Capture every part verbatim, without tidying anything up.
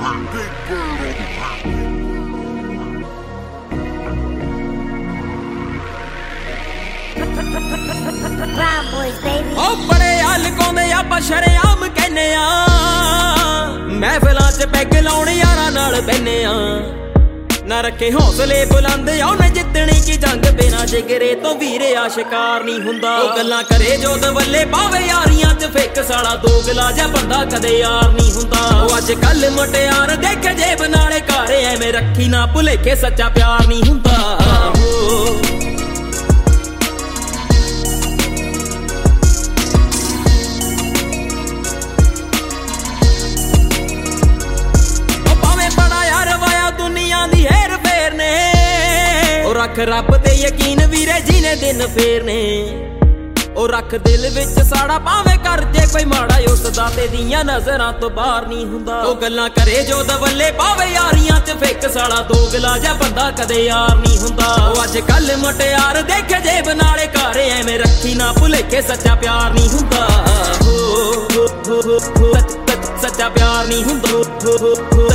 ओ बड़े हल लुकाउंदे आपां शरेआम कहने आ महफिलां च पैग लाउण यारां नाल बहने आ ना रखे हौसले बुलंद उन्हें जितनी की जंग बिना जिगरे तो वीरे आशिकार नहीं हुंदा। ओ गल्लां करे जो दवल्ले पावे यारियां च फिक साला दोगला जा बंदा कदे यार नहीं हुंदा। ओ अज कल मुटियार देखे जेब नाले कारे एवें रखी ना भुलेखे सच्चा प्यार नहीं हुंदा। रख रब ते यकीन वीरे जीने दिन फेरने ओ रख दिल विच साड़ा भावे कर जे कोई माड़ा उसदा ते दियां नजरां तो बाहर नहीं हुंदा। ओ गल्लां करे जो दवल्ले पावे यारियां च फिक साड़ा दोगला जा बंदा कदे यार नहीं हुंदा। ओ अज कल मुटियार देखे जेब नाले कारे एवें रखी ना भुलेखे सच्चा प्यार नहीं हुंदा। हो हो हो हो सच्चा प्यार नहीं हुंदा।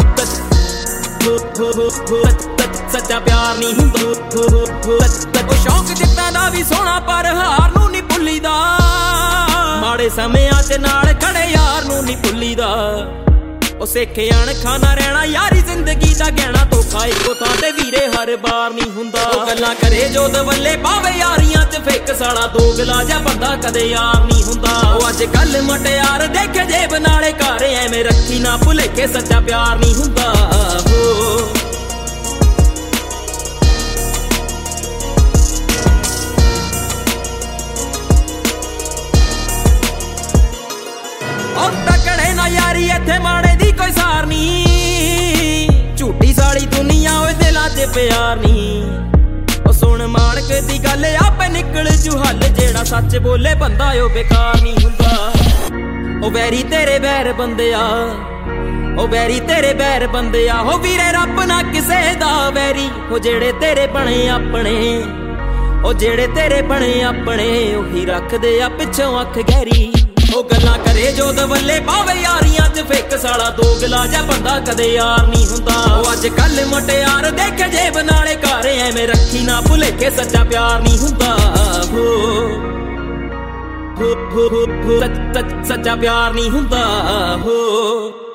सच्चा प्यार नहीं हुंदा। शौक जित्तां दा भी सोहना पर हार नूं नहीं भुल्लीदा। माड़े समयां च नाल खड़े यार नूं नहीं भुल्लीदा। ओ सिखे अणखाना रहना यारी जिंदगी दा गहना धोखा इक्को थां ते वीरे हर बार नहीं हुंदा। ओ गल्लां करे जो दवल्ले पावे यारियां च फिक साड़ा दोगला जा बंदा कदे यार नहीं हुंदा। ओ अज कल मुटियार देखे जेब नाले कारे एवें रखी ना भुलेखे सच्चा प्यार नहीं हुंदा। हो तकड़े ना यारी इत्थे माड़े दी कोई सार नी। झूठी साड़ी दुनिया ओए दिलां च प्यार नी। ओ सुन माणक दी गल आपे निकल जू हल जेड़ा सच बोले बंदा ओ बेकार नहीं हुंदा। ओ वैरी तेरे बैर बंदिया ओ वैरी तेरे बैर बंदिया हो वीरे रब ना किसे दा वैरी। ओ जेड़े तेरे बने अपने ओ जेड़े तेरे बने अपने ओही रखदे आ पिछों अख गहरी। ओ गल्लां करे जो दवल्ले पावे यारियां च फिक साड़ा दोगला जा बंदा कदे यार नहीं हुंदा। ओ अज कल मुटियार देखे जेब नाले कारे एवें रखी ना भुलेखे सच्चा प्यार नहीं हुंदा। हो हो हो सच्चा प्यार नहीं हुंदा। हो